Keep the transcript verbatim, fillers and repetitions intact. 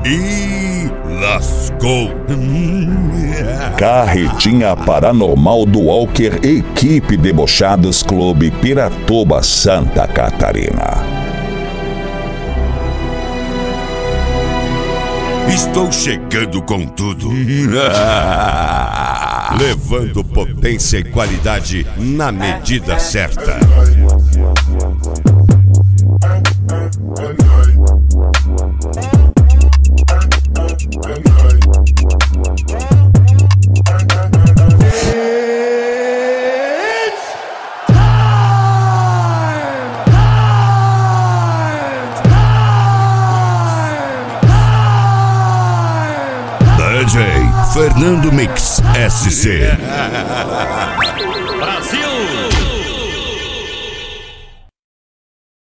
E lascou. Carretinha Paranormal do Walker, equipe Debochados Clube Piratuba, Santa Catarina. Estou chegando com tudo. Levando potência e qualidade na medida certa. D J Fernando Mix S C. Brasil!